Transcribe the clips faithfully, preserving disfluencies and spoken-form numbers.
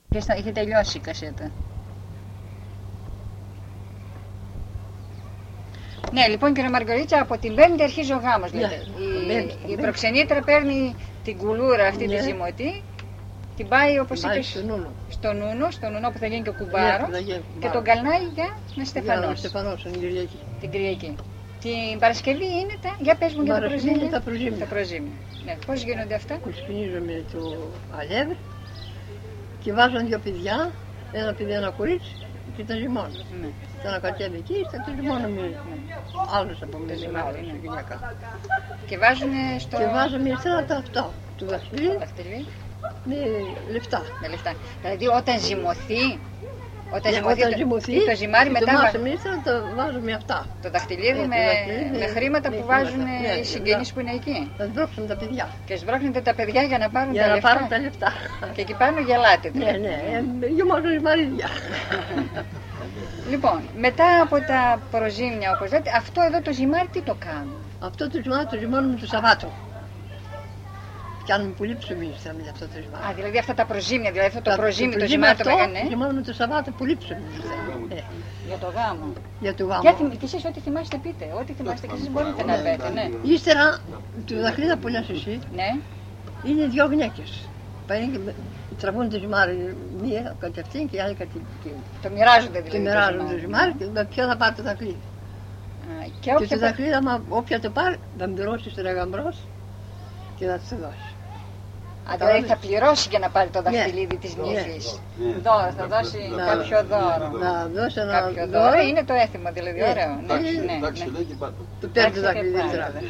Και στα, είχε τελειώσει η κασέτα. Ναι, λοιπόν κύριε Μαργαρίτσα, από την Πέμπτη αρχίζει ο γάμος, λέτε. Yeah, η, η προξενήτρα παίρνει την κουλούρα αυτή yeah. τη ζυμωτή, την πάει όπως είπες στον Νούνο. Στον Νούνο, στον Νούνο που θα γίνει και ο κουμπάρος yeah, και τον καλνάει για να στεφανώσει. Για στεφανώσει την Κυριακή. Την Κυριακή. Την Παρασκευή είναι τα... Για πες μου για τα προζύμια. Τα προζύμια. Τα προζύμια. Ναι. Πώς γίνονται αυτά? Κουσκινίζουμε το αλεύρι και βάζουν δύο παιδιά, ένα παιδί, ένα κορίτσι και τα ζυμώνουν. Ναι. Θα ανακατεύει εκεί, θα το ζυμώνουμε ναι. άλλους από εμείς, άλλους γυναίκα. Και βάζουν στο... Και βάζουμε ύστερα τα αυτά του δαχτυλί με λεφτά. Με λεφτά. Δηλαδή όταν ζυμωθεί, όταν yeah, ζυμωθεί, όταν το, ζυμωθεί το ζυμάρι μετά... Το βάζουμε ύστερα, το βάζουμε αυτά. Το δαχτυλίδι yeah, με, με, με χρήματα με που βάζουν yeah, οι συγγενείς yeah. που είναι εκεί. Θα σμπρώξουν τα παιδιά. Και σμπρώχνετε τα παιδιά για να πάρουν για τα να λεφτά. πάρουν τα λεφτά. Και εκεί πάνω γελάτε. Ναι, ναι, γεμάζουν ζυμαρίδια. Λοιπόν, μετά από τα προζύμια, όπως λέτε, αυτό εδώ το ζυμάρι τι το κάνουν? Αυτό το ζυμάρι το ζυμώνουμε το Σαββάτο. Κάνουμε πολύ ψωμί με αυτό το ζυμάρι. Α, δηλαδή αυτά τα προζύμια, δηλαδή αυτό το προζύμι, το ζυμάρι το μεγάλο. Ζυμώνουμε το Σαββάτο πολύ ψωμί. Για το γάμο. Για το γάμο. Και εσείς ό,τι θυμάστε πείτε, ό,τι θυμάστε και εσείς μπορείτε να πείτε, ναι. Ύστερα, το δαχτυλίδα που λες εσύ, ναι. είναι δύο γυναίκες. Τραβούν το ζυμάρι μία κατευθείαν και η άλλη κατευθείαν. Το μοιράζονται δηλαδή. Το μοιράζονται το ζυμάρι και ποιο θα πάρει το δαχτυλίδι. Και, και το δαχτυλίδι, άμα όποια το πάρει, θα πληρώσει στο ρεγαμπρός και θα το δώσει. Α, δηλαδή θα πληρώσει για να πάρει το δαχτυλίδι yeah. της νύφης. Yeah. Δώρο, θα δώσει yeah. κάποιο δώρο. Να δώσει ένα κάποιο δώρο. δώρο. Είναι το έθιμο δηλαδή, yeah. ωραίο. Ναι, ναι, ναι. Το παίρνει το δαχτυλίδι.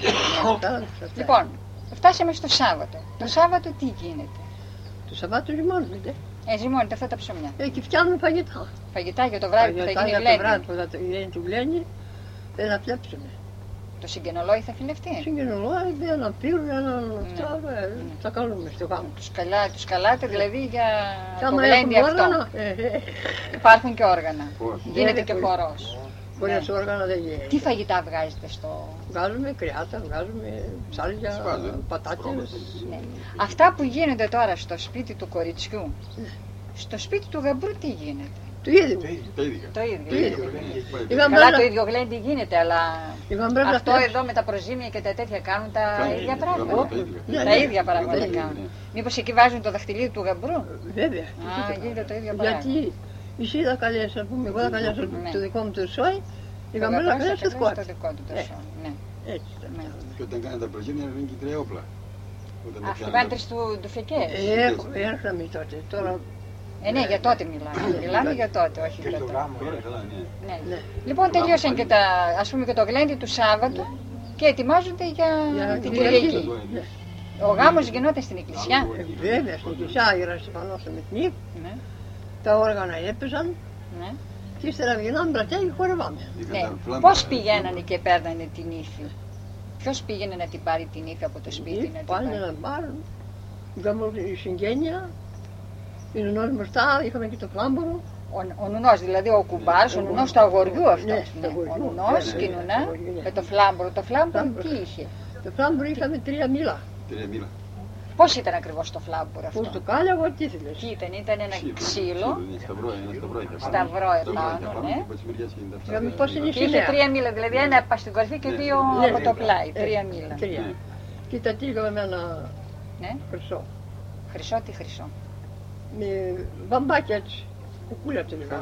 Λοιπόν, φτάσαμε στο Σάββατο. Το Σάββατο τι γίνεται? Το Σαββάτο ζυμώνεται. Ε, ζυμώνεται αυτά τα ψωμιά. Ε, και φτιάχνουμε φαγητά. Φαγητά για το βράδυ που θα γίνει γλένη. Για το βράδυ που θα γίνει του γλένη, δεν θα φλέψουμε. Το συγγενολόι θα φιλευτεί. Το συγγενολόι, ένα πύρο, ένα αυτό, θα κάνουμε στο γάμο. Τους, καλά, τους καλάτε δηλαδή για το γλένη αυτό. Υπάρχουν και όργανα. Γίνεται και χορός. Χωρίς όργανα δεν γίνεται. Τι φαγητά βγάζετε στο... Βγάζουμε κρεάτα, βγάζουμε ψάρια, πατάτες. Ναι. Αυτά που γίνονται τώρα στο σπίτι του κοριτσιού, ναι. στο σπίτι του γαμπρού τι γίνεται? Το ίδιο. Το ίδιο. Το ίδιο. Καλά το ίδιο γλέντι γίνεται, αλλά αυτό εδώ με τα προζύμια και τα τέτοια κάνουν τα ίδια πράγματα. Τα ίδια πράγματα κάνουν. Μήπως εκεί βάζουν το δαχτυλίδι του γαμπρού? Βέβαια. Α, γίνεται το ίδιο πράγμα. Γιατί εσύ θα καλέσει, ας πούμε, εγώ θα καλέσω το δικό μου το σόι, η γαμπρού θα καλέσει το δικό του το σόι. Έτσι. Και όταν κάνετε τα προζύμια είναι και τρία όπλα. Αυτό κάνει τρεις του φεκές. Έρχαμε τότε, τώρα... Ε, ναι, για τότε μιλάμε. Μιλάμε για τότε, όχι για τώρα. Ναι. Λοιπόν, τελείωσαν και τα, ας πούμε, και το γλέντι του Σάββατου και ετοιμάζονται για, για την Κυριακή. Ναι. Ο γάμος γινόταν στην εκκλησιά. Ε, βέβαια, στην εκκλησιά γυρασιφανώσαμε την νύχτα. Ναι. Τα όργανα έπαιζαν. Ναι. Και ύστερα βγαίναμε μπρατιά και χορευάμε. Ναι. Πώς πηγαίνανε και παίρνανε την ύφη? Ποιος πήγαινε να την πάρει την ύφη από το σπίτι? Πάνε να πάρουν. Είχαμε συγγένεια. Η νουνός μπροστά, είχαμε και το φλάμπορο. Ο, ο νουνός, δηλαδή ο κουμπάρος, ο νουνός του αγοριού αυτό. Ναι, ναι. Ο νουνός και η νουνά με το φλάμπορο. Το φλάμπορο τι είχε? Το φλάμπορο είχαμε τρία μήλα. Τρία μήλα. Πώς ήταν ακριβώς το φλάμπορο αυτό? Πώς το κάλιαγο, τι ήθελες? Τι ήταν, ήταν ένα ξύλο. Σταυρό, ένα σταυρό. Σταυρό επάνω, ναι. Πώς είναι η και είχε τρία μήλα, δηλαδή ένα στην κορφή και δύο από το πλάι. Τρία μήλα. Και τα τύχαμε με ένα χρυσό. Χρυσό, τι χρυσό? Με βαμπάκια έτσι, κουκούλα το λέγαμε.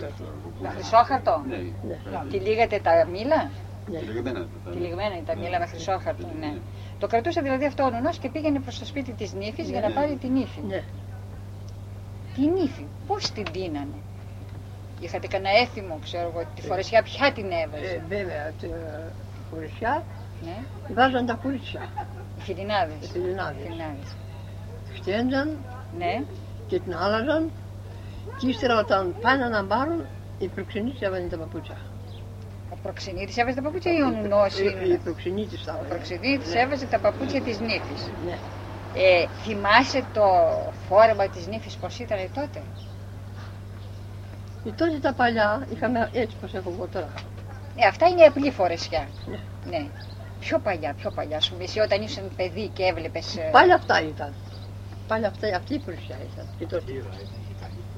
Με χρυσόχαρτο. Τυλίγατε τα μήλα. Τυλιγμένα. Τυλιγμένα τα μήλα με χρυσόχαρτο, ναι. Το κρατούσε δηλαδή αυτό ο νουνός και πήγαινε προς το σπίτι της νύφης για να πάρει την ύφη. Την ύφη, πώς την δίνανε? Είχατε κανένα έθιμο, ξέρω εγώ, τη φορεσιά ποια την έβαζε? Βέβαια, τη φορεσιά βάζαν τα κούριτσια. Οι φιλινάδες. Χτέντζαν. Ναι. Και την άλλαζαν και ύστερα όταν πάνε να πάρουν, η προξενήτης έβαζε τα παπούτσια. Ο προξενήτης έβαζε τα παπούτσια ή ο νουνός? Η προξενήτης τα έβαζε. Ο προξενήτης έβαζε τα παπούτσια της νύφης. Ναι. Ε, θυμάσαι το φόρεμα της νύφης πώς ήταν τότε? Και τότε τα παλιά είχαμε έτσι πως έχω εγώ τώρα. Ε, αυτά είναι απλή φορεσιά. Ναι. Ναι. Πιο παλιά, πιο παλιά. Ας πούμε, εσύ όταν ήσουν παιδί και έβλεπες... Πάλι αυτά ήταν. Πάλι αυτά, αυτή η φορεσιά ήταν. Και τότε.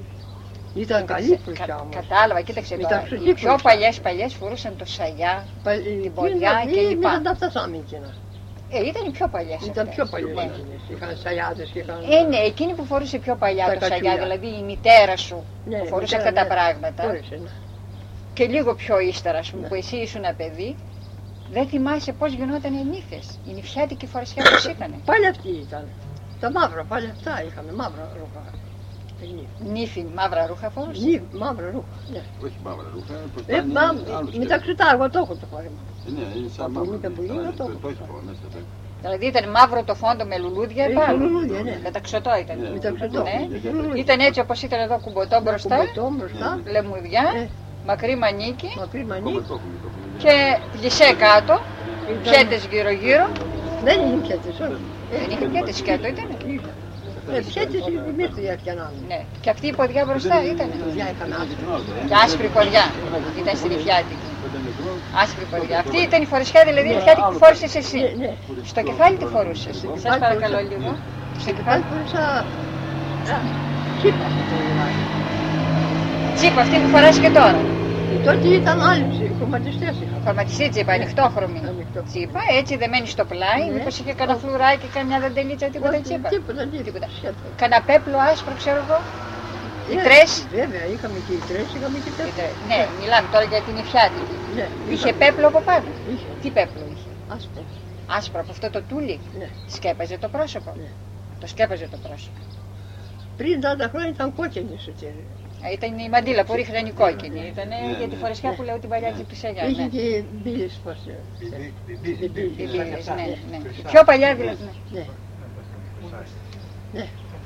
Ήταν καλή φρουστιά όμως. Κατάλαβα, κοίταξε τώρα. Οι πιο παλιές παλιές φορούσαν το σαγιά, την ποδιά κλπ. Εμείς δεν τα φτάσαμε εκείνα. Ε, ήταν οι πιο παλιές. Ήταν αυτές. πιο παλιές. Ναι. Είχαν σαγιάδες και είχαν... Ε, ναι, εκείνη που φορούσε πιο παλιά Τα το σαγιά, κατσούλια. δηλαδή η μητέρα σου Ναι, που φορούσε μητέρα, αυτά τα ναι. πράγματα. Φόρεσε, ναι. Και λίγο πιο ύστερα, ας πούμε, Ναι. που εσύ ήσουν παιδί, δεν θυμάσαι πώς γινόταν οι νύφες. Η νυφιάτικη φορεσιά πώς ήτανε. Πάλι αυτή ήταν. Τα μαύρα, πάλι αυτά είχαμε, μαύρα ρούχα. Νύφη, μαύρα ρούχα φορούσε. Νύφη, μαύρα ρούχα, ναι. Όχι μαύρα ρούχα, πως Ε, πάνε μα, άλλους μεταξύ τα εγώ το έχω το φόρεμα. Ε, ναι, είναι σαν Από μαύρο. μήπε που Καλά, είναι, είναι, το Το έχω. το έχει πω μέσα. το- Δηλαδή ήταν μαύρο το φόντο με λουλούδια Ε, επάνω. λουλούδια, ναι. Μεταξωτό ήταν. Ναι. Μεταξωτό. Ναι. Λουλούδια. Ήταν έτσι όπως ήταν εδώ κουμποτό μπροστά, Κουμποτό μπροστά, λεμουδιά, Ε. μακρύ μανίκι μακρύ Ακόμα μανί. το έχουμε, το έχουμε. και πλισέ κάτω, Ήταν- πιέτες γύρω-γύρω. Δεν είχε πιέτες, όχι. Δεν είχε πιέτες σκέτο, ήταν. Ήταν. Ε, πιέτες εμείς τη διαρκιανάμε. Ναι. Και αυτή η ποδιά μπροστά ήταν. Ποδιά είχαμε άσπρα. Και άσπρη ποδιά. Ήταν στην νυφιάτικη. Όταν μικρό, Άσπρη ποδιά. Αυτή ήταν η φορεσιά, δηλαδή η Ναι. νυφιάτικη που φόρησες Ναι, εσύ. ναι. Στο κεφάλι τι φορούσες. Στο Σας κεφάλι παρακαλώ φορούσα- λίγο. Στο Και πάλι κεφάλι. φορέσα... α, Τσίπα το λιγάκι. Τσίπα, αυτή που φοράς και τώρα. Και τότε ήταν άλλοι χρωματιστές είχαμε. Χρωματιστή τσίπα, ανοιχτόχρωμη. Ανοιχτό. Τσίπα, έτσι δεμένη στο πλάι. Ναι. Μήπως είχε κανένα φλουράκι, καμιά δεντελίτσα, τίποτα Όχι, τσίπα. Τίποτα, Τίποτα. τίποτα. σχέτο. Κανένα πέπλο άσπρο, ξέρω εγώ. Οι Ναι, τρες. Βέβαια, είχαμε και οι τρες, είχαμε και τα Οι τρες. Ναι, μιλάμε τώρα για την νυφιάτικη. Ναι, Είχε πέπλο από πάνω. Είχε. Τι πέπλο είχε. Άσπρο. Άσπρο από αυτό το τούλι. Ναι. Σκέπαζε το πρόσωπο. Ναι. Το σκέπαζε το πρόσωπο. Πριν τριάντα χρόνια ήταν κόκκινη στο τέρι. Α, Ήταν η μαντήλα που ρίχναν οι κόκκινοι. Ήταν Ναι, για τη ναι. φορεσιά που λέω την παλιά τη σαγιά. Είχε Ναι. και μπύλες πώς. ε, Οι μπύλες, ναι, ναι. Ναι. Η πιο παλιά δηλαδή. ναι. Ναι. Ναι.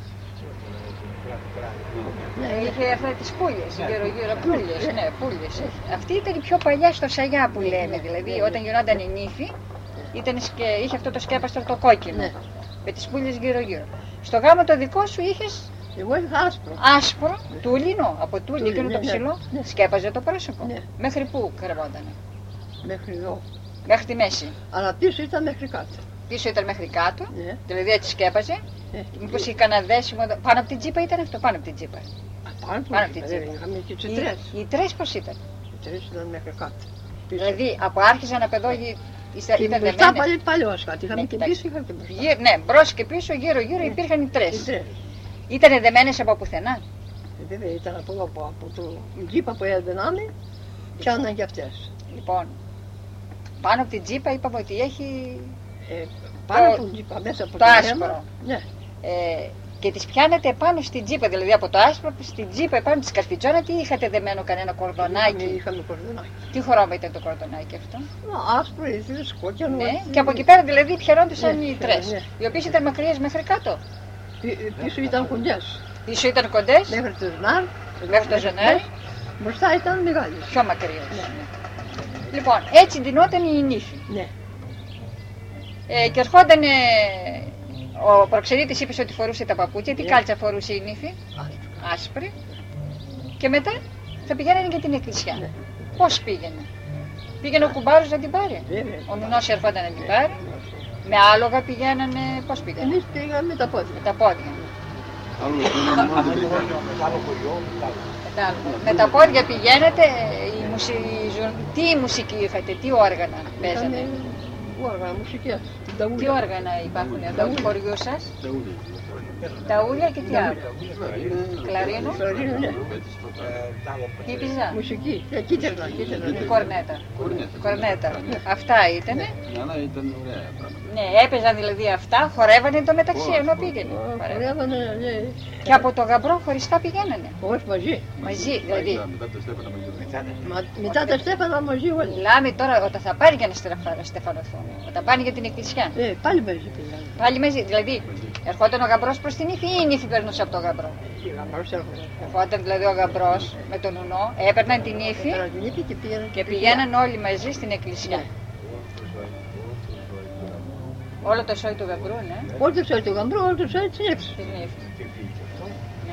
Ε, Είχε αυτά τις πουλιες, γύρω γύρω πουλιες, ναι, πουλιες. Αυτή ήταν η πιο παλιά στο σαγιά που λέμε, δηλαδή όταν γινόταν η νύφη, ήταν σκε... είχε αυτό το σκέπαστρο το κόκκινο, Ναι. με τις πουλιες γύρω γύρω. Στο γάμο το δικό σου είχες Εγώ είχα άσπρο. άσπρο, τούλινο, από τούλι, Τούλι, εκείνο ναι, το ναι, ψηλό, ναι. σκέπαζε το πρόσωπο. Ναι. Μέχρι πού κρεμότανε, Μέχρι εδώ. μέχρι τη μέση. Αλλά πίσω ήταν μέχρι κάτω. Πίσω ήταν μέχρι κάτω, Ναι. δηλαδή έτσι σκέπαζε. Ε, Μήπως είχε κανένα δέσιμο, εδώ- πάνω από την τσίπα ήταν αυτό, πάνω από την τσίπα. Πάνω Πάνω από την από τσίπα. Είχαμε και τις Οι, τρες. οι τρεις πώς ήταν. Οι τρες ήταν μέχρι κάτω. Πίσω. Δηλαδή από άρχιζαν από εδώ γυ- ήταν Και ήταν μπροστά δεμένες. πάλι παλιός κάτι. Είχαμε Ναι, και εντάξει. πίσω, είχαμε και μπροστά. Γύρω- ναι, μπρος και πίσω, γύρω γύρω υπήρχαν οι Οι τρεις. τρες. Ήτανε δεμένες από πουθενά. Ε, Βέβαια ήταν από εδώ, από, από το τζίπα που έδαιναμε, πιάναν και αυτές. Λοιπόν, πάνω από την τσίπα είπαμε ότι έχει Ε, πάνω Το- από την τζίπα, μέσα από το το άσπρο. αίμα. Ναι, ε, και τις πιάνετε πάνω στην τσίπα, δηλαδή από το άσπρο στην τσίπα επάνω της καρφιτζόνα. Τι είχατε δεμένο, κανένα είχαμε, κορδονάκι. είχαμε κορδονάκι. Τι χρώμα ήταν το κορδονάκι αυτό. Α, άσπρο, ήθελες, κόκκινο. Ναι, έτσι. και από εκεί πέρα δηλαδή πιερόντουσαν Ναι, οι ναι, τρεις. ναι. Οι οποίες ήταν μακριές μέχρι κάτω. Πι- Πίσω ήταν κοντές. Πίσω ήταν κοντές, Μέχρι το ζνάρ. μέχρι το ζωνάρι. Μπροστά ήταν μεγάλες. Πιο μακριές. Ναι. Λοιπόν, έτσι ντυνόταν η νύφη. Ναι. Ε, και ερχόταν ο προξενήτης, είπε ότι φορούσε τα παπούτσια. Τι Ναι. κάλτσα φορούσε η νύφη, Άσπρο. άσπρη. Και μετά θα πηγαίνανε για την εκκλησιά. Ναι. Πώς πήγαινε. Πήγαινε ο κουμπάρος να την πάρει. Βέβαια. Ο νουνός ερχόταν να την πάρει. Με άλογα πηγαίνανε, πώς πήγαινε. Εμείς πήγαμε με τα πόδια. Με τα πόδια. Άλλο δεν μόνο δεν πήγαμε. Κατάλαβα. Με τα πόδια πηγαίνετε, η μουσι... η ζου- τι μουσική είχατε, τι όργανα παίζανε. Είχαμε όργανα, μουσικές. Ταούλια. Τι όργανα υπάρχουν εδώ του χωριού σας. Τα ούλια. Τα ούλια και τι άλλο. Κλαρίνο, Κλαρίνο, ναι. χίπιζα, Μουσική. Ε, κίτρινα, κίτρινα. ναι. κορνέτα. Κορνέτα. Αυτά ήτανε. Η άλλα ήταν ωραία πράγματα. Ναι, έπαιζαν δηλαδή αυτά, χορεύανε το μεταξύ ενώ πήγαινε. Α, Παρέα. χορεύανε, ναι. Και από το γαμπρό χωριστά πηγαίνανε. Όχι μαζί. Μαζί, δηλαδή. Μετά το Στέφανα μαζί. Μα- Μετά τα Στέφανα μαζί όλοι. Μιλάμε τώρα όταν θα πάρει για να στεφα- στεφανωθούν. Όταν πάνε για την εκκλησιά. Ε, πάλι μαζί πήγαμε. Πάλι μαζί. Δηλαδή, ερχόταν ο γαμπρός προς την ύφη ή η νύφη περνούσε από τον γαμπρό. Πήγαμε, έρχονται. Ερχόταν δηλαδή ο γαμπρός με τον νουνό, έπαιρναν την ύφη Έπαιρνα την ύφη και πήγαιναν. και πηγαίναν όλοι μαζί στην εκκλησία. Ναι. Όλο το σόι του γαμπρού, ναι. Όλο το σώει του γαμπρού, όλο το σώει της νύφης. Την ύφη. Ναι.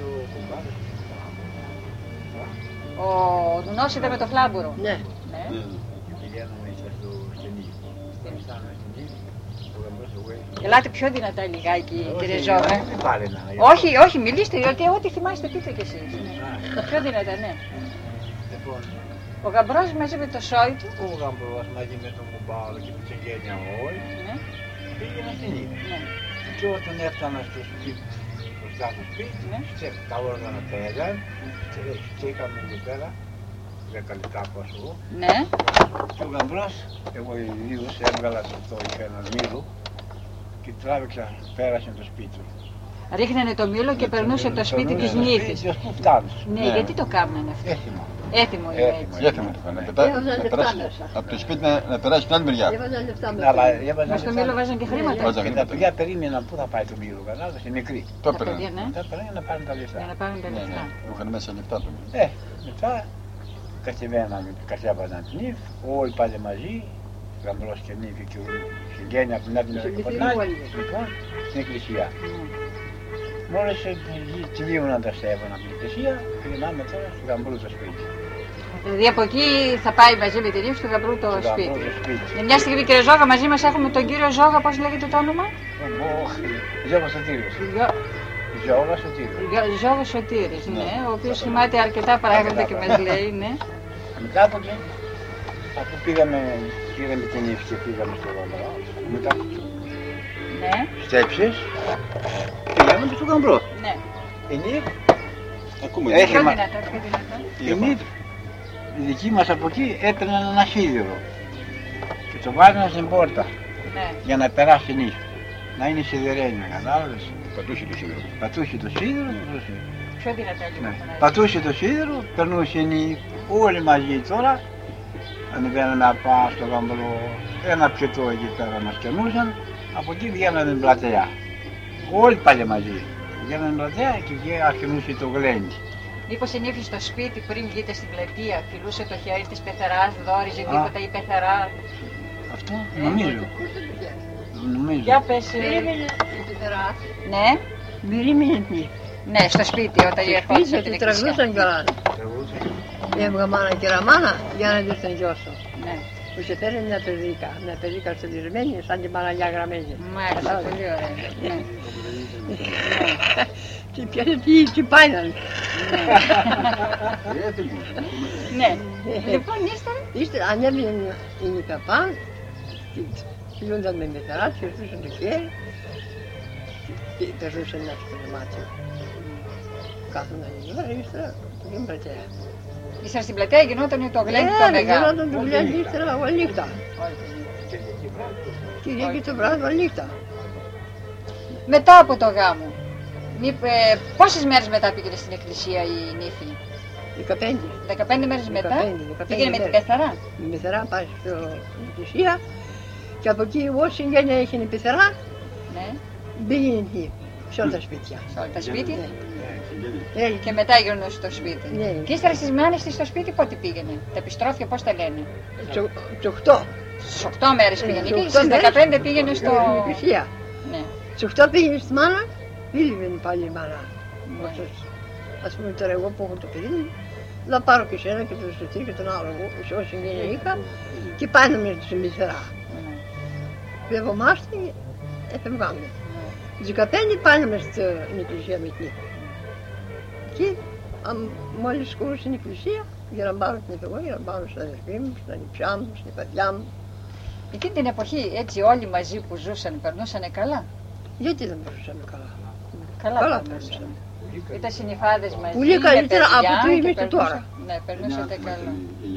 Ο νουνός ήταν με το φλάμπουρο. Ναι. Ναι. Ναι, ναι. Ελάτε πιο δυνατά λιγάκι, κύριε Ζώγα. Πάλι να. Όχι, όχι, μιλήστε, γιατί ό,τι θυμάστε πείτε κι εσείς. Πιο δυνατά, ναι. Λοιπόν, Ο γαμπρός μαζί με το σόι του. ο γαμπρός μαζί με τον κουμπάρο και την συγγένεια όλοι Ναι, πήγαινε στην Ήπειρο. ναι, Και όταν έφτανα στο σπίτι, μπροστά στο σπίτι, ναι. σε- τα όργανα πέραν, στήκαμε εκεί πέρα, δέκα λεπτά από εγώ. Ναι, Και ο γαμπρός, εγώ ιδίως έβγαλα σε αυτό, είχε έναν μήλο και τράβηξα, πέρασε το σπίτι. ρίχνανε το μήλο και περνούσε το σπίτι της νύφης. Και πού φτάνεις. Ναι, γιατί το κάνανε αυτό. Έθιμα. Έτοιμο είναι Έτοιμο. έτσι. Γιατί να να πετά- Έβαζαν να λεφτά περάσει μέσα. από το σπίτι να, να περάσει στην άλλη μεριά. Έβαζαν λεφτά Ναι, αλλά μέσα. έβαζα Μα στο λεφτά. μήλο βάζαν και χρήματα. Βάζαν Και τα παιδιά περίμεναν πού θα πάει το μήλο, κατάλαβες, οι μικροί. Το Τα παιδιά, έπαιρνε. ναι, Τα περίμεναν να πάρουν τα λεφτά. για να πάρουν τα Ναι, ναι. λεφτά. Του είχαν μέσα λεφτά του. Ε, μετά κατεβαίναμε, κατέβαζαν την νύφη, όλοι πάλι μαζί, γαμπρός και νύφη και ο συγγένεια από την άλλη μεριά και από την άλλη, λοιπόν, στην εκκλησία. Μόλις τελείωναν τα στέβανα από την εκκλησία, πήγαμε τώρα στο γαμπρού το σπίτι. Δηλαδή από εκεί θα πάει μαζί με την νύφη του γαμπρού το Στο γαμπρού σπίτι. το σπίτι. Για μια στιγμή, κύριε Ζώγα, μαζί μας έχουμε τον κύριο Ζώγα, πώς λέγεται το όνομα. Όχι, Ζώγος Σωτήριος. Ζω- Ζώγος Σωτήριος. Ζω- Ζώγος Σωτήρης, ναι, ο οποίος θυμάται αρκετά πράγματα και μας λέει, ναι. Μετά από εκεί, αφού πήγαμε, πήραμε την νύφη και πήγαμε στο γαμπρό, μετά από Ναι, στέψεις, πήγαμε και στο γαμπρό. ναι. Η νύφη, Ακούμε. Έχει Πιο μα- δυνατά, πιο δυνατά. η νύφη, η δική μας από εκεί έπαιρναν ένα σίδηρο και το βάζανε στην πόρτα Ναι. για να περάσει η νύφη. Να είναι σιδερένια, κατάλαβες. Πατούσε το σίδερο. Πατούσε το σίδηρο, πατούσε. Πιο δυνατά λίγο. Ναι. φωνάζει. Πατούσε το σίδηρο, περνούσε η νύφη, όλοι μαζί τώρα. Ανεβαίναμε απάνω στο γαμπρό, ένα πιωτό εκεί πέρα μας κερνούσαν, από εκεί βγαίνανε την πλατεία. Όλοι πάλι μαζί. Βγαίνανε την πλατεία και εκεί αρχινούσε το γλέντι. Μήπως η νύφη στο σπίτι πριν βγείτε στην πλατεία φιλούσε το χέρι της πεθεράς, δόριζε τίποτα η πεθερά. Αυτό νομίζω. Νομίζω. Για πες. ε, Περίμενε η πεθερά. Ναι, Περίμενε τι. ναι, στο σπίτι όταν Στο ερχόντουσαν σπίτι την του εκκλησία. τραγουδούσαν κιόλας. Έβγα μάνα και ραμάνα για να δεις τον γιο σου. Ναι, Που σε φέρνει μια παιδίκα, μια παιδίκα στολισμένη σαν την παραλιά γραμμένη. μάλιστα, πολύ ωραία. Ναι. Και πιάσε τι, τι πάιναν. Ναι, λοιπόν ύστερα. Ύστερα ανέβαινε η νικαπά, φιλούνταν με μεθερά, της χαιρετούσαν το χέρι και περνούσαν μέσα στο δωμάτιο. Κάθονταν η ώρα, ύστερα την πλατεία. Ύστερα στην πλατεία γινόταν το γλέντι το Ε, μεγάλο. γινόταν το γλέντι ύστερα όλη νύχτα. Κυριακή το βράδυ όλη νύχτα. Μετά από το γάμο, μη- ε, πόσες μέρες μετά πήγαινε στην εκκλησία η νύφη. δεκαπέντε. δεκαπέντε μέρες μετά δεκαπέντε, δεκαπέντε πήγαινε με την μέρες. πεθερά. Η πεθερά πάει στην εκκλησία και από εκεί όσοι συγγένεια είχε η πεθερά Ναι, πήγαινε εκεί, σε όλα τα σπίτια. σε όλα τα σπίτια. Ε, Και μετά γυρνούσε στο σπίτι. Ναι. Και ύστερα στις μάνες της στο σπίτι πότε πήγαινε. Τα επιστρόφια πώς τα λένε. τσο- Τις οκτώ. Στις οκτώ μέρες πήγαινε Στις εκεί, οκτώ στις μέρες δεκαπέντε πήγαινε στο... Στην εκκλησία. Ναι. Στις οκτώ πήγαινε στη μάνα, πήγαινε πάλι η μάνα. Όσο- Ας πούμε τώρα εγώ που έχω το παιδί μου, θα πάρω και σένα και τον Σωτήρ και τον άλλο εγώ, σε όσοι συγγένεια είχα και πάνε με στην πεθερά. Ναι. Φεύγομαστε, έφευγαμε. Στις δεκαπέντε πάνε μες στην εκκλησία με εκεί. Και αν- μόλις σκούρωσε στην εκκλησία, για να πάρω την εγώ, για να πάρω στην αδερφή μου, στην ανιψιά μου, στην παιδιά μου. Εκείνη την εποχή έτσι όλοι μαζί που ζούσαν περνούσανε καλά. Γιατί δεν περνούσαμε καλά. Καλά, Καλά περνούσαν. περνούσαμε. Ήταν συνυφάδες μαζί. Πολύ με καλύτερα παιδιά από το και είμαστε περνούσαν- τώρα. Ναι, περνούσατε καλά.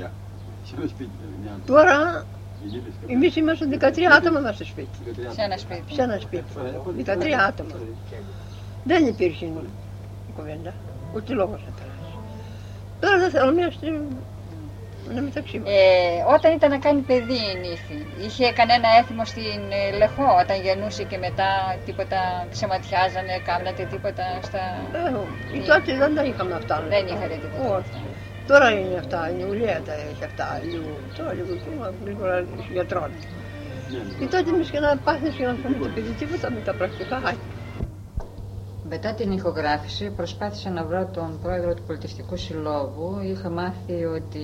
Τώρα εμείς είμαστε δεκατρία άτομα μέσα στο σπίτι. Σε ένα σπίτι. Σε ένα σπίτι. δεκατρία άτομα. Δεν υπήρχε κουβέντα, ούτε λόγος να περάσει. Τώρα δεν θέλω μια στιγμή να μεταξύ μας. Ε, όταν ήταν να κάνει παιδί η νύφη, είχε κανένα έθιμο στην ε, Λεχό όταν γεννούσε και μετά τίποτα ξεματιάζανε, κάμνατε τίποτα στα... Ε, τότε δεν τα είχαμε αυτά. Δεν είχατε τίποτα. Όχι. Τώρα είναι αυτά, η Ουλία τα έχει αυτά, λίγο, τώρα λίγο ακόμα, λίγο γιατρών. Και τότε εμείς και να πάθεις και να πούμε το παιδί τίποτα με τα πρακτικά. Μετά την ηχογράφηση προσπάθησα να βρω τον πρόεδρο του Πολιτιστικού Συλλόγου. Είχα μάθει ότι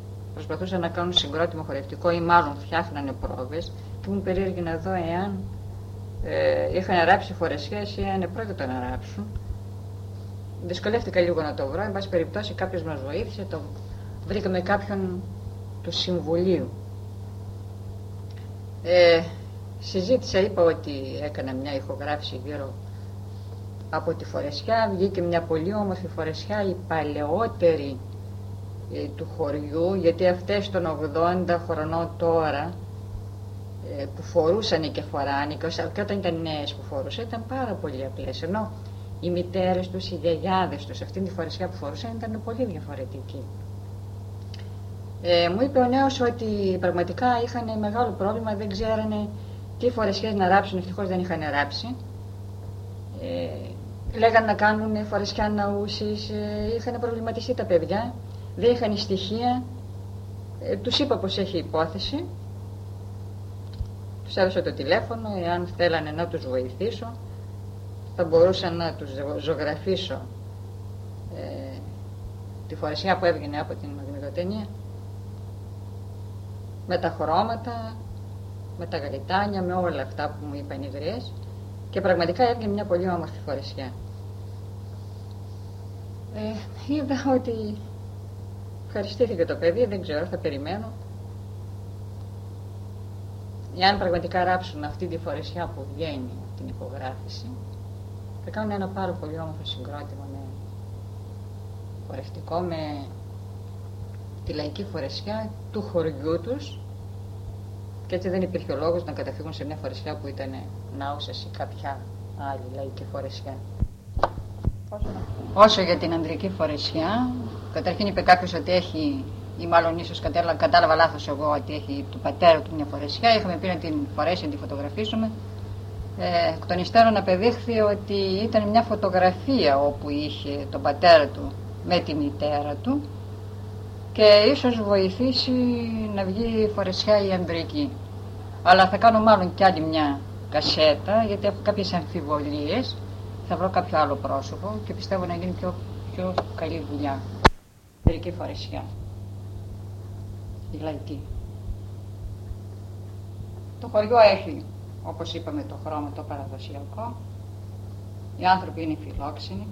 προσπαθούσαν να κάνουν συγκρότημα χορευτικό ή μάλλον φτιάχνανε πρόβες και μου περίεργε να δω εάν είχαν ράψει φορεσιές ή ανεπρόκειτο να ράψουν. Δυσκολεύτηκα λίγο να το βρω, εν πάση περιπτώσει κάποιος μας βοήθησε, το βρήκαμε κάποιον του Συμβουλίου. Ε, συζήτησα, είπα ότι έκανα μια ηχογράφηση γύρω από τη φορεσιά, βγήκε μια πολύ όμορφη φορεσιά, η παλαιότερη ε, του χωριού, γιατί αυτές των ογδόντα χρονών τώρα ε, που φορούσαν και φοράνε και, και όταν ήταν νέες που φορούσαν ήταν πάρα πολύ απλές, ενώ οι μητέρες τους, οι γιαγιάδες τους, αυτήν τη φορεσιά που φορούσαν ήταν πολύ διαφορετική. Ε, μου είπε ο νέος ότι πραγματικά είχαν μεγάλο πρόβλημα, δεν ξέρανε τι φορεσιές να ράψουν, ευτυχώς δεν είχαν ράψει. Ε, λέγανε να κάνουν φορεσιά ναούσεις, ε, είχαν προβληματιστεί τα παιδιά, δεν είχαν στοιχεία. Ε, τους είπα πως έχει υπόθεση, τους έδωσα το τηλέφωνο, εάν θέλανε να τους βοηθήσω, θα μπορούσα να τους ζωγραφίσω ε, τη φορεσιά που έβγαινε από την μαγνητοτενία, με τα χρώματα, με τα γαλιτάνια, με όλα αυτά που μου είπαν οι γριές, και πραγματικά έβγαινε μια πολύ όμορφη φορεσιά. Ε, είδα ότι ευχαριστήθηκε το παιδί, δεν ξέρω, θα περιμένω. Εάν πραγματικά ράψουν αυτή τη φορεσιά που βγαίνει την υπογράφηση, θα κάνουν ένα πάρα πολύ όμορφο συγκρότημα με φορευτικό, με τη λαϊκή φορεσιά του χωριού τους, και έτσι δεν υπήρχε ο λόγος να καταφύγουν σε μια φορεσιά που ήταν ναούσας ή κάποια άλλη λαϊκή φορεσιά. Όσο για την ανδρική φορεσιά, καταρχήν είπε κάποιος ότι έχει, ή μάλλον ίσως κατάλαβα, κατάλαβα λάθος εγώ, ότι έχει του πατέρα του μια φορεσιά. Είχαμε πει να την φορέσει, να τη φωτογραφίσουμε. Ε, εκ των υστέρων απεδείχθη ότι ήταν μια φωτογραφία όπου είχε τον πατέρα του με τη μητέρα του, και ίσως βοηθήσει να βγει φορεσιά η ανδρική. Αλλά θα κάνω μάλλον κι άλλη μια κασέτα, γιατί έχω κάποιες αμφιβολίες. Θα βρω κάποιο άλλο πρόσωπο και πιστεύω να γίνει πιο, πιο καλή δουλειά. Ανδρική φορεσιά, η λαϊκή. Το χωριό έχει, όπως είπαμε, το χρώμα το παραδοσιακό. Οι άνθρωποι είναι φιλόξενοι.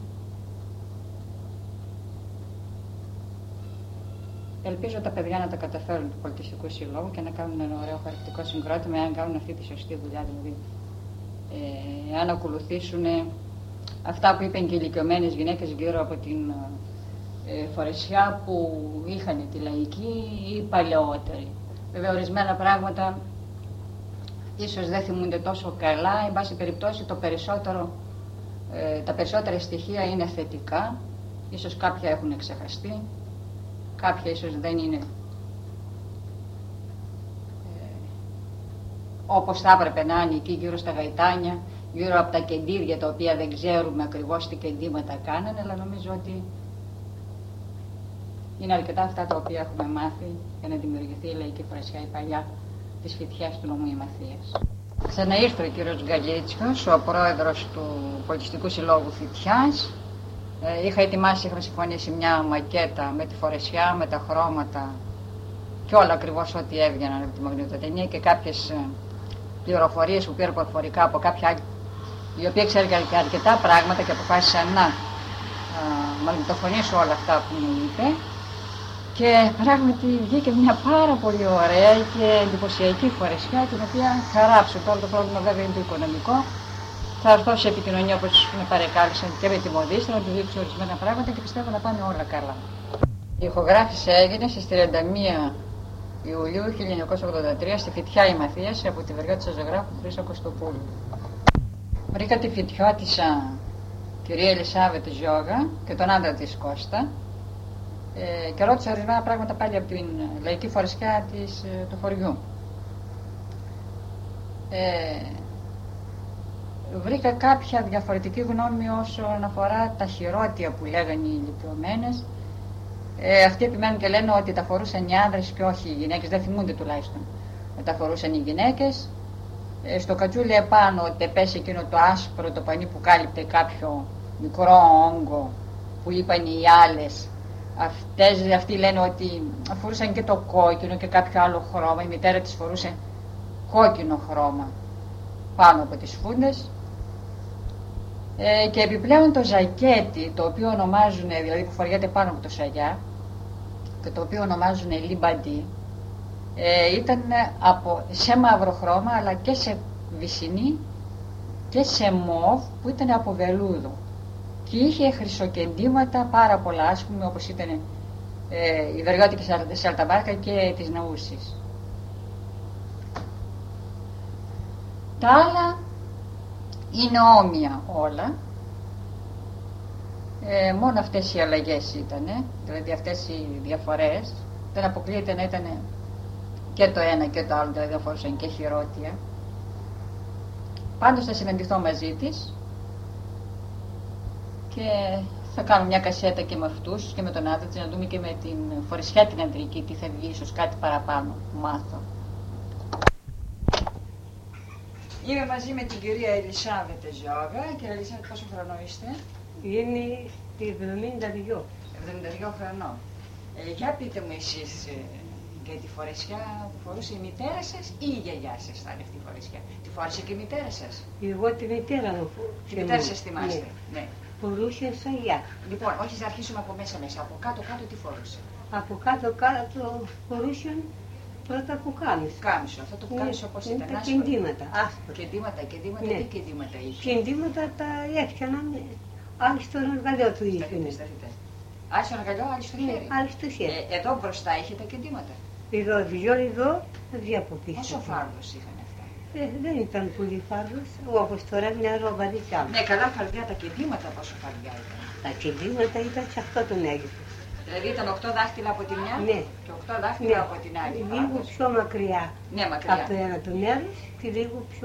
Ελπίζω τα παιδιά να τα καταφέρουν του Πολιτιστικού Συλλόγου και να κάνουν ένα ωραίο χαρακτηριστικό συγκρότημα, αν κάνουν αυτή τη σωστή δουλειά, δηλαδή ε, αν ακολουθήσουν αυτά που είπαν και οι ηλικιωμένες γυναίκες γύρω από την ε, φορεσιά που είχαν τη λαϊκή ή παλαιότερη. Βέβαια, ορισμένα πράγματα ίσως δεν θυμούνται τόσο καλά, εν πάση περιπτώσει το περισσότερο, ε, τα περισσότερα στοιχεία είναι θετικά, ίσως κάποια έχουν ξεχαστεί. Κάποια ίσως δεν είναι ε, όπως θα έπρεπε να είναι εκεί γύρω στα γαϊτάνια, γύρω από τα κεντήρια, τα οποία δεν ξέρουμε ακριβώς τι κεντήματα κάνανε, αλλά νομίζω ότι είναι αρκετά αυτά τα οποία έχουμε μάθει για να δημιουργηθεί η λαϊκή φορεσιά, η παλιά της Φυτιάς του νομού Ημαθίας. Ξαναήρθε ο κύριος Γκαλίτσιος, ο πρόεδρος του Πολιτιστικού Συλλόγου Φυτιάς. Είχα ετοιμάσει, είχαμε συμφωνήσει μια μακέτα με τη φορεσιά, με τα χρώματα και όλα ακριβώς ό,τι έβγαιναν από τη μαγνητοτενία, και κάποιες πληροφορίες που πήρα προφορικά από κάποια άλλη, η οποία ξέρει και αρκετά πράγματα, και αποφάσισα να μαγνητοφωνήσω όλα αυτά που μου είπε, και πράγματι βγήκε μια πάρα πολύ ωραία και εντυπωσιακή φορεσιά, την οποία θα ράψω. Τώρα το πρόβλημα βέβαια είναι το οικονομικό. Θα έρθω σε επικοινωνία, όπως με παρεκάλεσαν, και με τη μοδίστρα, να του δείξω ορισμένα πράγματα, και πιστεύω να πάνε όλα καλά. Η ηχογράφηση έγινε στις τριάντα μία Ιουλίου χίλια εννιακόσια ογδόντα τρία στη Φυτιά Ημαθίας, από τη βεριά του ζωγράφου Χρήστο Κωστοπούλου. Βρήκα τη φυτιώτισσα κυρία Ελισάβετ Ζιώγα και τον άντρα της Κώστα, ε, και ρώτησα ορισμένα πράγματα πάλι από την λαϊκή φορεσιά της, ε, του χωριού. Ε, βρήκα κάποια διαφορετική γνώμη όσον αφορά τα χειρότια που λέγανε οι ηλικιωμένες. Ε, αυτοί επιμένουν και λένε ότι τα φορούσαν οι άνδρες και όχι οι γυναίκες, δεν θυμούνται τουλάχιστον. Τα φορούσαν οι γυναίκες. Ε, στο κατσούλι επάνω ότι πέσει εκείνο το άσπρο το πανί που κάλυπτε κάποιο μικρό όγκο που είπαν οι άλλες. Αυτές, αυτοί λένε ότι φορούσαν και το κόκκινο και κάποιο άλλο χρώμα. Η μητέρα της φορούσε κόκκινο χρώμα πάνω από τις φούντες. Ε, και επιπλέον το ζακέτι, το οποίο ονομάζουν, δηλαδή που φοριέται πάνω από το σαγιά, και το οποίο ονομάζουν λιμπαντί, ε, ήταν από, σε μαύρο χρώμα, αλλά και σε βυσσινή και σε μοβ που ήταν από βελούδο. Και είχε χρυσοκεντήματα πάρα πολλά, ας πούμε, όπως ήταν ε, η Βεργιώτικη Σαλταμπάρκα και της Ναούσης. Τα άλλα είναι όμοια όλα, ε, μόνο αυτές οι αλλαγές ήταν, δηλαδή αυτές οι διαφορές. Δεν αποκλείεται να ήταν και το ένα και το άλλο, δηλαδή αφορούσαν και χειρότια. Πάντως θα συναντηθώ μαζί της και θα κάνω μια κασέτα και με αυτούς και με τον άντρα της, να δούμε και με την φορεσιά την αντρική τι θα βγει, ίσως κάτι παραπάνω που μάθω. Είμαι μαζί με την κυρία Ελισάβετ Ζιώγα. Κυρία Ελισάβετ, πόσο χρονό είστε? Είναι εβδομήντα δύο. εβδομήντα δύο χρονών. Ε, για πείτε μου εσείς ε, για τη φορεσιά που φορούσε η μητέρα σας ή η γιαγιά σας ήταν αυτή η φορεσιά? Τη φόρησε και η μητέρα σας? Εγώ τη μητέρα μου. Τη μητέρα σας θυμάστε? Ναι. Ναι. Φορούσε σαγιά. Λοιπόν, όχι να αρχίσουμε από μέσα μέσα. Από κάτω κάτω τι φορούσε? Από κάτω κάτω φορούσε πρώτα πουκάμισο. Κάμισο. Αυτό το πουκάμισο πώς ήταν? Τα κεντήματα, άσπρα. Κεντήματα, κεντήματα, Ναι. τι κεντήματα είχε? Κεντήματα τα έφτιαναν άλλοι στον οργαλιό του Σταθείτε, ήθελε. σταθείτε. Άλλοι στο αγκαλιό, άλλοι στο χέρι. Άλλοι στο χέρι. Ε, εδώ μπροστά είχε τα κεντήματα. Εδώ, δυο εδώ, δύο από πίσω. Πόσο φάρδος είχαν αυτά? Ε, δεν ήταν πολύ φάρδος, όπως τώρα μια ρόβα δικιά μου. Ναι, καλά φαρδιά τα κεντήματα, πόσο φαρδιά ήταν? Τα κεντήματα ήταν σε αυτό το μέγεθος. Δηλαδή ήταν οκτώ δάχτυλα από τη μια Ναι. και οκτώ δάχτυλα Ναι. από την άλλη. Λίγο Φάρδος. πιο μακριά. Ναι, μακριά. Από το ένα το μέρος και λίγο πιο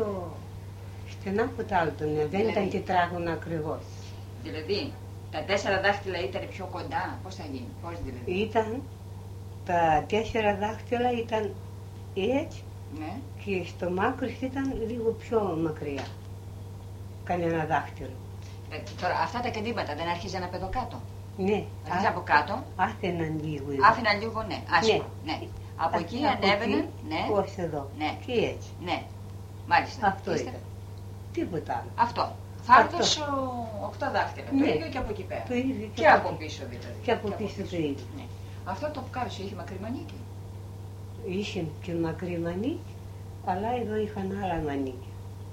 στενά από το άλλο το μέρος. Δεν Δηλαδή. ήταν τετράγωνο ακριβώς. Δηλαδή τα τέσσερα δάχτυλα ήταν πιο κοντά. Πώς θα γίνει, πώς δηλαδή? Ήταν, τα τέσσερα δάχτυλα ήταν έτσι Ναι. και στο μάκρος ήταν λίγο πιο μακριά. Κανένα δάχτυλο. Ε, τώρα αυτά τα κεντήματα δεν άρχιζαν από εδώ κάτω? Ναι. Άρχιζαν από κάτω. Άφηναν λίγο. Άφηναν λίγο, ναι. Άσχημα. Ναι. Από εκεί ανέβαιναν. Ναι. Ως εδώ. Ναι. Και έτσι. Ναι. Μάλιστα. Αυτό Είστε- ήταν. Τίποτα άλλο. Αυτό. Φάρδος οκτώ δάχτυλα. Το Ναι. ίδιο και από εκεί πέρα. Το ίδιο Και από πίσω δηλαδή. Και από πίσω το ίδιο. Ναι. Αυτό το πουκάμισο είχε μακρύ μανίκι? Είχε και μακρύ μανίκι, αλλά εδώ είχαν άλλα μανίκια.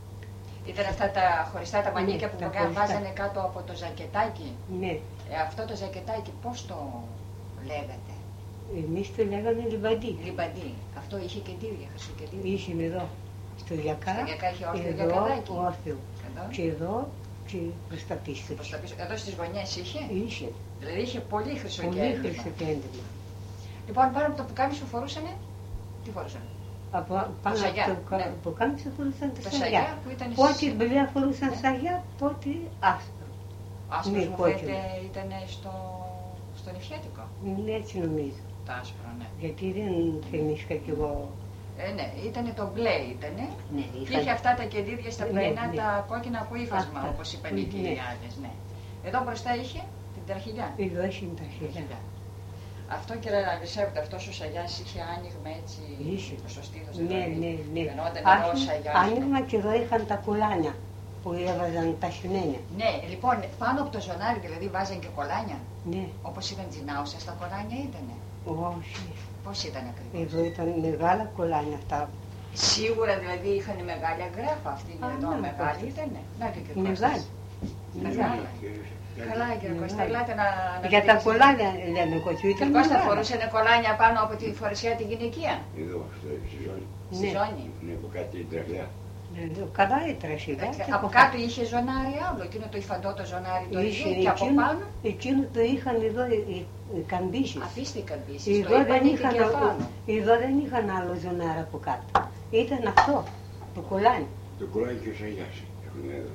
Ήταν αυτά τα χωριστά τα μανίκια Ναι, που τα βγα- χωριστά. βάζανε κάτω από το ζακετάκι. Ναι, Ε, αυτό το ζακετάκι πώς το λέγατε? εμείς το λέγαμε λιμπαντί. Λιμπαντί. Αυτό είχε κεντήρια, χρυσοκεντήρια. Είχε εδώ, στο γιακά, Στο γιακά είχε όρθιο εδώ γιακαδάκι. όρθιο. Εδώ. Και εδώ και προς τα πίσω. Προς τα πίσω. Εδώ στις γωνιές είχε. Είχε Δηλαδή είχε πολύ πολύ χρυσοκέντημα. χρυσοκέντημα. Λοιπόν, πάνω από το πουκάμισο φορούσανε. Τι φορούσανε? Από πάνω σαγιά, από το ναι. πουκάμισο φορούσαν τα Τα σαγιά. σαγιά που ήταν Πότε στις- βέβαια φορούσαν σαγιά, πότε άσπρο. Άσπρος Ναι, μου κόκκινο. φαίνεται ήταν στο, στο νηφιάτικο. Ναι, έτσι νομίζω. Το άσπρο, ναι. Γιατί δεν θυμήθηκα κι εγώ. Ε, ναι, ήτανε το μπλε ήτανε. Ναι, Και είχε αυτά τα κεντήρια στα Ναι, πλαϊνά, ναι. τα κόκκινα που ύφασμα, Αυτά. όπως είπαν οι Ναι. κυριάδες, ναι. Εδώ μπροστά είχε την τραχηλιά. Εδώ είχε τα χέρια. Αυτό, κύριε Αλισέβητα, αυτός ο σαγιάς είχε άνοιγμα έτσι Είχε. προς το στήθος. Ναι, δηλαδή. ναι, ναι. Φαινόταν εδώ ο Άρχι- σαγιάς. Άνοιγμα και εδώ είχαν τα κουλάνια που έβαζαν τα χιμένια. Ναι, λοιπόν, πάνω από το ζωνάρι δηλαδή βάζαν και κολάνια. Ναι, Όπως ήταν της Νάουσας, τα κολάνια ήτανε. όχι. Πώς ήταν ακριβώς? Εδώ ήταν μεγάλα κουλάνια αυτά. Σίγουρα δηλαδή είχαν μεγάλη αγράφα. Αυτή Α, εδώ ναι, μεγάλη Κώστας. ήτανε. Να και και ο Μεγάλη. Κώστας. Μεγάλα. Καλά, κύριε Κώστα, Μεγάλη. ελάτε να... να Για τα δείτε. κουλάνια λέμε κοτσού, ήταν Κύριε Κώστα, μεγάλα. φορούσαν κολάνια πάνω από τη φορεσιά την γυναικεία. Εδώ, στο στη ζώνη. Στη Ναι. ζώνη. Ναι, από κάτι τραχιά. Ναι, ναι, καλά έτρεχε. Ε, Από κάτω είχε ζωνάρι άλλο, εκείνο το υφαντό το ζωνάρι το Είχε είχε και από εκείνο, πάνω εκείνο το είχαν εδώ οι, οι, οι καμπίσεις. αφίστηκαν επίσης, το Εδώ δεν, είπαν είχαν, και πάνω. εδώ δεν είχαν άλλο ζωνάρα από κάτω. Ήταν αυτό, το κολάνι. Το κουλάκι και ο σαγιάς έχουν εδώ.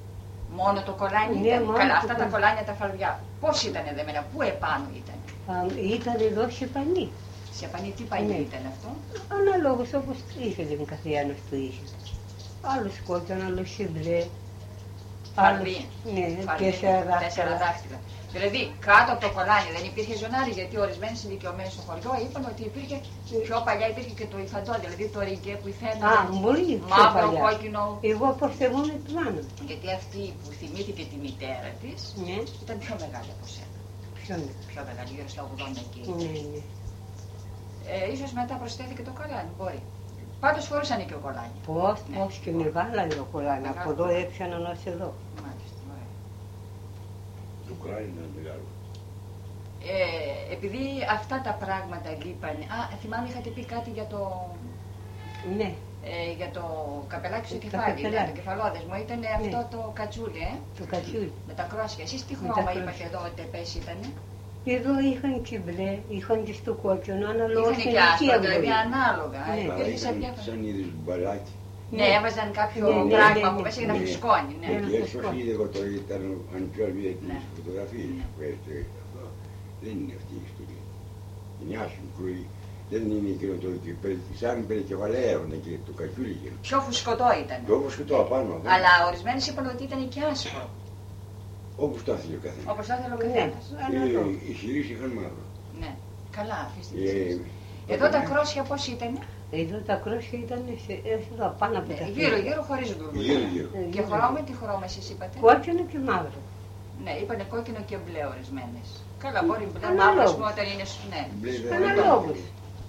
Μόνο το κολάνι Ναι, ήταν. μόνο Καλά, το αυτά τα κολάνι. κολάνια τα φαρδιά. Πώς ήταν δεμένα, πού επάνω ήταν? Α, ήταν εδώ σε πανί. Σε πανί, τι πανί Ναι. ήταν αυτό? Αναλόγως όπως ήθελε καθένας του είχε. Άλλος κόκκινο, άλλος σε μπλε. Φαρδί. Ναι, Φαρδί, τέσσερα δάχτυλα. τέσσερα δάχτυλα. Δηλαδή κάτω από το κολάνι δεν υπήρχε ζωνάρι, γιατί ορισμένοι ηλικιωμένοι στο χωριό είπαν ότι υπήρχε πιο παλιά υπήρχε και το υφαντό, δηλαδή το ριγκέ που υφαίνεται. Α, πολύ πιο μαύρο, παλιά. κόκκινο. Εγώ πως θυμούμαι πάνω. Γιατί αυτή που θυμήθηκε τη μητέρα τη Ναι. ήταν πιο μεγάλη από σένα. Ποιον. Πιο μεγάλη, γύρω στα ογδόντα εκεί. Ναι, ναι. Ε, ίσως μετά προσθέθηκε το κολάνι, μπορεί. Πάντως φορούσαν και ο κολάνι. Πώς, Ναι. πώς και μεγάλα είναι το κολάνι. Μεγάλο. Από εδώ έπιαναν ως εδώ. Μάλιστα, ωραία. Το κολάνι είναι μεγάλο. Ε, επειδή αυτά τα πράγματα λείπανε. Α, θυμάμαι είχατε πει κάτι για το, Ναι. ε, για το καπελάκι στο Το κεφάλι, ναι, καπελάκι. το κεφαλόδεσμο. Ήταν αυτό το κατσούλι, ε, Το κατσούλι. με τα κρόσια. Εσείς τι Με χρώμα τα είπατε κρόσια. εδώ ότι πες ήτανε? Εδώ είχαν και μπλε, είχαν και στο κόκκινο, ανάλογα Είχαν στην και άσπρο, ηλικία δηλαδή μπορεί. ανάλογα. Ναι. Ε, Αλλά υπήρχε σε ήταν διάφορα. σαν είδους μπαλάκι. Ναι, έβαζαν κάποιο Ναι, ναι, πράγμα ναι, που ναι. μέσα για να Ναι. φουσκώνει. Ναι. Ναι. Γιατί έτσι φουσκώ. είδε εγώ τώρα ήταν αν πιο αλήθεια Ναι. τις φωτογραφίες Ναι. που έχετε αυτό. Δεν είναι αυτή η ιστορία. Είναι άσχημο. Δεν είναι εκείνο το σαν περικεφαλαίο και το κατσούλι εκείνο. Πιο φουσκωτό ήταν. Το όπως και το απάνω. δεν- Αλλά ορισμένοι είπαν ότι ήταν και άσπρο. Όπως το ήθελε ο καθένας. Όπως θα ήθελε ο Ναι, καθένας. ανάλογα. Οι ισχυροί είχαν μαύρο. Ναι. Καλά, αφήστε Ε, τις. Εδώ τα κρόσια πώς ήταν? Εδώ τα κρόσια ήταν σε, εδώ πάνω από τα Γύρω χέρια. γύρω χωρίς γκουρμούδι. Γύρω γύρω. Ε, Και γύρω. χρώμα, τι χρώμα εσείς είπατε? Κόκκινο και μαύρο. Ναι, είπανε κόκκινο και μπλε ορισμένες. Καλά, μπορεί μπλε Ανάλογα. μαύρο, ας πούμε, όταν είναι σου, ναι. Μπλε δεν Αναλόγως.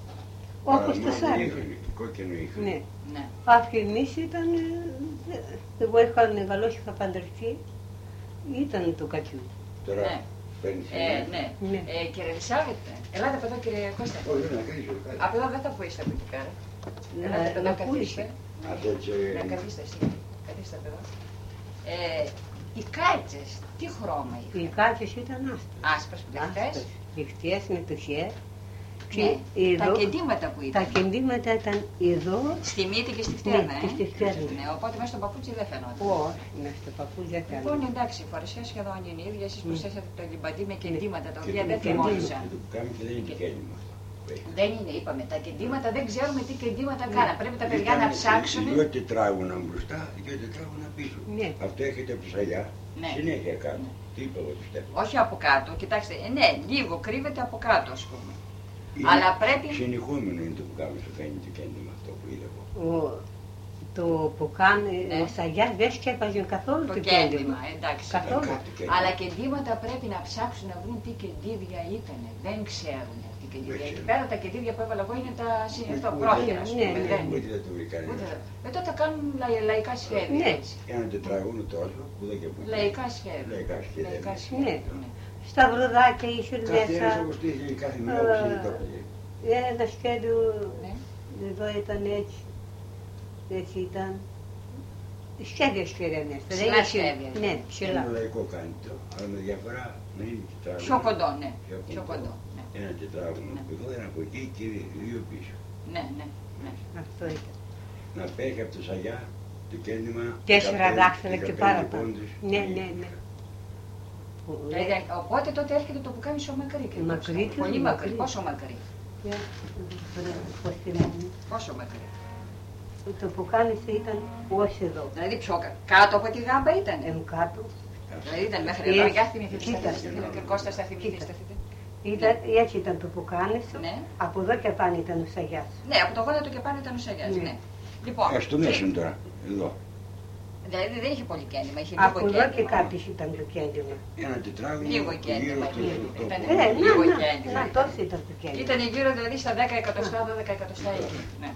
Όπως το Παραμάνα σάρι. είχαν, κόκκινο είχαν. Ναι. Ναι. Αυτοί εμείς ήταν, ε, εγώ είχα μεγαλώσει, είχα παντρευτεί, ήταν το κατσούλι. Τώρα Ναι. παίρνεις Ε, ένα. ναι. Ναι. Ε, κύριε Ελισάβετ, ελάτε από εδώ κύριε Κώστα. Όχι, δεν ακρίζω κάτι. Από εδώ δεν θα βοήσετε από εκεί πέρα. Ελάτε Να- από εδώ, να καθίστε. πούλησε. Α, έτσι, Ναι, καθίστε εσύ. Καθίστε από εδώ. Ε, οι κάτσες, τι χρώμα είχαν? Οι κάτσες ήταν άσπρες. Άσπρες που λεχτές. Άσπρες, λιχτές με το χέρι. Και Ναι. Τα εδώ, κεντήματα που τα ήταν. κεντήματα ήταν εδώ. Στη μύτη και στη φτέρνα, Ναι, ε. και στη φτέρνα. Ναι, οπότε μέσα στο παπούτσι δεν φαινόταν. Όχι, μες στο παππούζι δεν Λοιπόν, φαίνεται. εντάξει, η φορεσιά σχεδόν είναι η ίδια. Εσείς Ναι. προσθέσατε το λιμπαντί με κεντήματα τα και οποία το δεν που θυμόντουσαν. κάνει- το που κάνει και δεν είναι κέντημα αυτό που έχει. Δεν είναι, είπαμε. Τα κεντήματα δεν ξέρουμε τι κεντήματα κάνα. Πρέπει τα παιδιά Ήταν να ψάξουν. Δυο τετράγωνα μπροστά, δυο τετράγωνα πίσω. Ναι. Αυτό έχετε από τη σαγιά. Ναι. Συνέχεια κάτω. Τι είπα εγώ, πιστεύω. Όχι από κάτω. Κοιτάξτε, ε, ναι, λίγο κρύβεται από κάτω, ας πούμε. Είναι Αλλά πρέπει- Συνεχόμενο είναι το που κάνει το κάνει το κέντημα αυτό που είδα εγώ. Ο- Το που κάνει Ναι. ο Σαγιάς δεν σκέπαζε καθόλου Το το κέντημα, κέντημα. εντάξει. Καθόλου. Κάτι κέντημα. Αλλά κεντήματα πρέπει να ψάξουν να βρουν τι κεντίδια ήταν. Δεν ξέρουν τι κεντίδια. Δεν Εκεί ξέρουν. πέρα τα κεντίδια που έβαλα εγώ είναι τα συ- αυτό, Ούτε- πρόχειρα, ας ναι, πούμε. ναι. Δεν- Ούτε δεν το βρει ούτε κανένα. δεν- Ε, τότε κάνουν λαϊ- λαϊκά σχέδια. Ναι. έτσι. Ένα τετράγωνο τόσο που εδώ και που. Λαϊκά σχέδια. Λαϊκά σχέδια. Λαϊκά Ναι. σχέδια. Ναι. ναι. Στα βροδάκια είχε Κάθε ένας μέσα όπως το είχε κάθε μία όπως είναι το παιδί. ένα σχέδιο, Ναι. εδώ ήταν έτσι, έτσι ήταν. Σχέδια σχέδια μέσα. Δεν Ψηλά είχε- σχέδια. Ναι, Ένα ψηλά. λαϊκό κάνει το, αλλά με διαφορά να είναι τετράγωνο. Πιο κοντό, ναι. Πιο Πιο κοντό. Ναι. Ένα τετράγωνο Ναι. από εδώ, ένα από εκεί και δύο πίσω. Ναι, ναι, ναι. Αυτό ήταν. Να πέχει από το σαγιά το κέντημα. Τέσσερα δεκαπέντε- δάχτυλα και δεκαπέντε παραπάνω. πόντους. Ναι, ναι, ναι. Που λέει, Δηλαδή, οπότε τότε έρχεται το πουκάμισο μακρύ. και το Μακρύ ξέρω. και Πολύ μακρύ. μακρύ. Πόσο μακρύ. «Ε, πώς θυμάμαι». Πόσο μακρύ. Το που κάνεις ήταν ως εδώ. Δηλαδή πιο κα- κάτω από τη γάμπα ήταν. Εν κάτω. Δηλαδή ήταν μέχρι Έτσι. εδώ. Για θυμηθείτε. Κοίτα. Σταθείτε. Και Κώστα θα θυμηθεί. Κοίτα. Σταθείτε. Ήταν, έτσι ήταν το που κάνεις. Ναι. Από εδώ και πάνω ήταν ο Σαγιάς. Ναι, από το γόνατο και πάνω ήταν ο Σαγιάς. Ναι. Ναι. Λοιπόν, Ε, στο μέσο τώρα, εδώ. δηλαδή δεν είχε πολύ κέντημα. Είχε Από λίγο εδώ και κέντημα. κάτω ήταν το κέντημα. Ένα τετράγωνο Λίγο γύρω κέντημα. στο Λίγο. στο Ήταν τόπο. Ε, λίγο να, να, κέντημα. να, τόσο ήταν το κέντημα. Ήταν γύρω δηλαδή στα δέκα εκατοστά, δώδεκα εκατοστά εκεί. Ναι.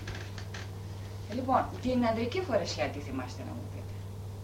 Ε, Λοιπόν, την ανδρική φορεσιά τι θυμάστε να μου πείτε.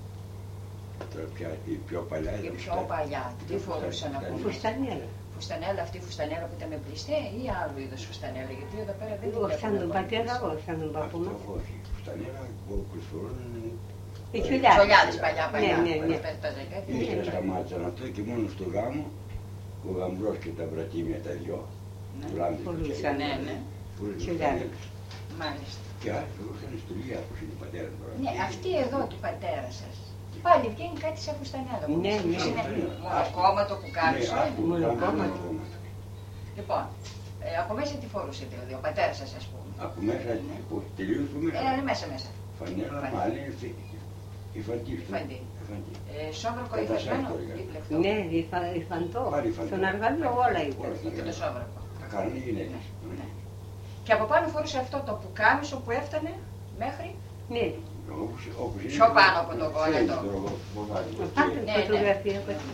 Τώρα πια η πιο παλιά Η ήταν πιο φουστα- παλιά, τι φορούσαν να πούμε. Φουστανέλα. Φουστανέλα, αυτή η φουστανέλα που ήταν με πλιστέ ή άλλο είδος φουστανέλα, γιατί εδώ πέρα δεν την Όχι σαν τον βλέπουμε πατέρα, πολύ. όχι σαν τον παππού Αυτό μας. όχι. Φουστανέλα που προσφορούν Η Τσολιά τσουλιά. της παλιά, παλιά. Ναι, ναι, ναι. που τα ζευγάρια. ύστερα σταμάτησαν αυτό και μόνο στο γάμο ο γαμπρός και τα μπρατήμια τα δυο Ναι. πουλάνε Πουλούσαν, ναι, ναι. Τσουλιάδες. Μάλιστα. Και άλλοι είχαν στολία που είναι ο πατέρας τώρα. Ναι, αυτή εδώ του πατέρα σας. Πάλι βγαίνει κάτι σαν φουστανέλα. που Ναι, είναι ναι. μονοκόμματο που κάμισο. Μονοκόμματο. Λοιπόν, ε, από μέσα τι φορούσε δηλαδή, ο πατέρας σας ας πούμε. Από μέσα, τελείως από μέσα. Ε, είναι μέσα μέσα. Φανέλα, Φανέλα. μάλλον Υφαντή. Υφαντή. Υφαντή. Ε, σόβρακο Κατά υφασμένο σάκτο, ή ρε. πλεκτό. Ναι, υφα- υφαντό. Πάλι υφαντό. Στον αργαλείο όλα ήταν. Και το σόβρακο. Τα κάνουν οι γυναίκες. Ναι. Και από πάνω φορούσε αυτό το πουκάμισο που έφτανε μέχρι. Ναι. Όπως, όπως είναι Πιο το- πάνω από το γόνατο. θέλει το μπογάλι. Πάτε Ναι, φωτογραφία από εκεί.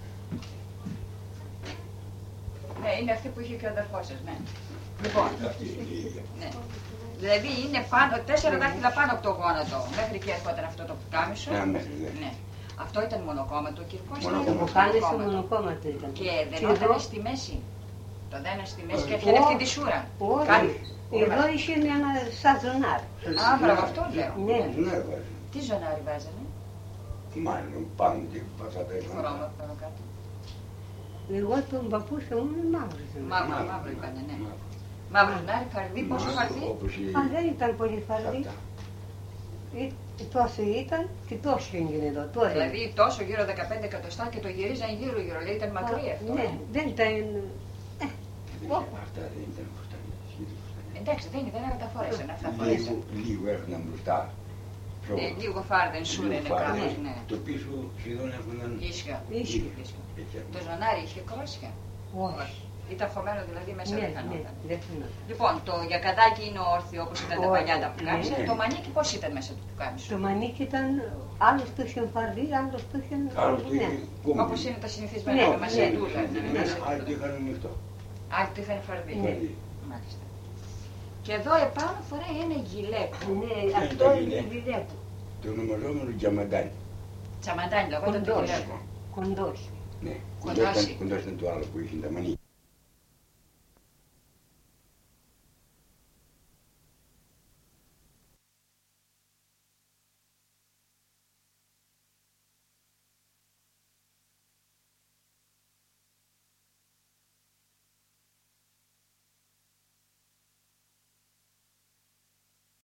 Ναι, είναι αυτή που είχε και ο αδερφός σας, ναι. Λοιπόν, Αυτή είναι η ίδια. ναι. Δηλαδή είναι πάνω, τέσσερα δάχτυλα πάνω από το γόνατο. Μέχρι και έρχονταν αυτό το πουκάμισο. Ναι, μέχρι, ναι. Ναι. Αυτό ήταν μονοκόμματο, ο κυρκός ήταν Μονοκόμματο. Το πουκάμισο μονοκόμματο ήταν. Και δεν Και εδώ- ήταν στη μέση. Το δέναν στη μέση και Όχι. έρχεται αυτή τη σούρα. Όχι. Κάτι. Εδώ είχε ένα σαζονάρ. Α, μπράβο, αυτό λέω. Ναι. Ναι, βάζει. Τι ζωνάρι βάζανε, Μάλλον πάνω και αυτά τα χρώμα είπαμε. πάνω κάτω. Εγώ τον παππούσα μου είναι μαύρος. Μαύρο, μαύρο είπανε, ναι. Μαύρο ζωνάρι, φαρδί, πόσο φαρδί. Όπως η... Α, δεν ήταν πολύ φαρδί. Αυτά. Ή- Τόσο ήταν και τόσο έγινε εδώ. Τώρα. Δηλαδή τόσο γύρω δεκαπέντε εκατοστά και το γυρίζαν γύρω γύρω, λέει ήταν μακρύ αυτό. Ναι, ε. δεν ήταν. Δεν είχε- Αυτά δεν ήταν φουστανία. σχεδόν φουστανία. Εντάξει, δεν ήταν, τα φορέσαν, αυτά φορέσαν. Λίγο, λίγο έρχονταν μπροστά. Πιο- Ε, λίγο φάρδεν σου λίγο είναι φάρδες. κάπως, ναι. Το πίσω σχεδόν έρχονταν... Ίσια. Ίσια. Ίσια. Έτσι Το έρχονταν. ζωνάρι είχε κρόσια. Όχι. Ήταν χωμένο δηλαδή μέσα Ναι, δεν ναι, φαινόταν. δεν φαινόταν. Λοιπόν, το γιακαδάκι είναι όρθιο όπως ήταν τα Όρθιο, παλιά τα πουκάμισα. ναι. Το μανίκι πώς ήταν μέσα του πουκάμισου. Το μανίκι ήταν, άλλος το είχε φαρδί, άλλος το είχε. Άλλο το είχε κούμπι. Όπως είναι τα συνηθισμένα Ναι, με ναι, μασέτουλα. Ναι, Ναι, ναι, μέσα άλλοι το του. είχαν ανοιχτό. Άλλοι το είχαν φαρδί. Ναι. Φαρδί. Μάλιστα. Και εδώ επάνω φοράει ένα γυλαίκο. Ναι, είναι αυτό το είναι γυλαίκο? γυλαίκο. Το ονομαζόμενο Τζαμαντάνι. Τσαμαντάνι, λεγόταν το Κοντός. γυλαίκο. Κοντός. Ναι, Κοντάσι. κοντός ήταν το άλλο που είχε τα μανίκια.